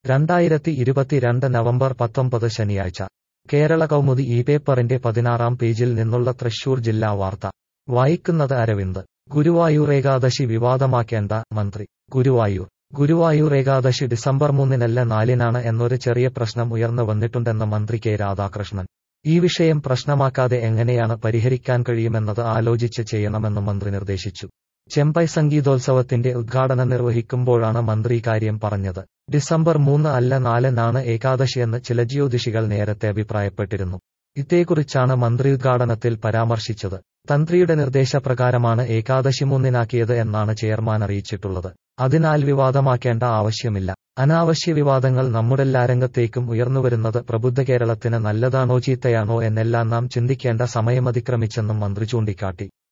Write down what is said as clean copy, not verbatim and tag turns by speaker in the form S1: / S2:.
S1: 2022 November 19 ശനിയാഴ്ച കേരള കൗമുദി ഈ പേപ്പറിന്റെ 16-ാം പേജിൽ നിന്നുള്ള തൃശൂർ ജില്ലാ വാർത്ത വായിക്കുന്നത് അരവിന്ദ്. ഗുരുവായൂർ ഏകാദശി വിവാദമാക്കേണ്ട, മന്ത്രി. ഗുരുവായൂർ ഏകാദശി ഡിസംബർ 3-നല്ല 4-നാണ് എന്നൊരു ചെറിയ പ്രശ്നം ഉയർന്നു വന്നിട്ടുണ്ടെന്ന് മന്ത്രി കെ രാധാകൃഷ്ണൻ. ഈ വിഷയം പ്രശ്നമാക്കാതെ എങ്ങനെയാണ് പരിഹരിക്കാൻ കഴിയുമെന്നത് ആലോചിച്ച് ചെയ്യണമെന്ന് മന്ത്രി നിർദ്ദേശിച്ചു. ചെമ്പൈ സംഗീതോത്സവത്തിന്റെ ഉദ്ഘാടനം നിർവഹിക്കുമ്പോഴാണ് മന്ത്രി ഇക്കാര്യം പറഞ്ഞത്. ഡിസംബർ 3 അല്ല 4-നാണ് ഏകാദശിയെന്ന് ചില ജ്യോതിഷികൾ നേരത്തെ അഭിപ്രായപ്പെട്ടിരുന്നു. ഇതേക്കുറിച്ചാണ് മന്ത്രി ഉദ്ഘാടനത്തിൽ പരാമർശിച്ചത്. തന്ത്രിയുടെ നിർദ്ദേശപ്രകാരമാണ് ഏകാദശി 3-നാക്കിയത് എന്നാണ് ചെയർമാൻ അറിയിച്ചിട്ടുള്ളത്. അതിനാൽ വിവാദമാക്കേണ്ട ആവശ്യമില്ല. അനാവശ്യ വിവാദങ്ങൾ നമ്മുടെല്ലാ രംഗത്തേക്കും ഉയർന്നുവരുന്നത് പ്രബുദ്ധ കേരളത്തിന് നല്ലതാണോ ചീത്തയാണോ എന്നെല്ലാം നാം ചിന്തിക്കേണ്ട സമയമതിക്രമിച്ചെന്നും മന്ത്രി ചൂണ്ടിക്കാട്ടി.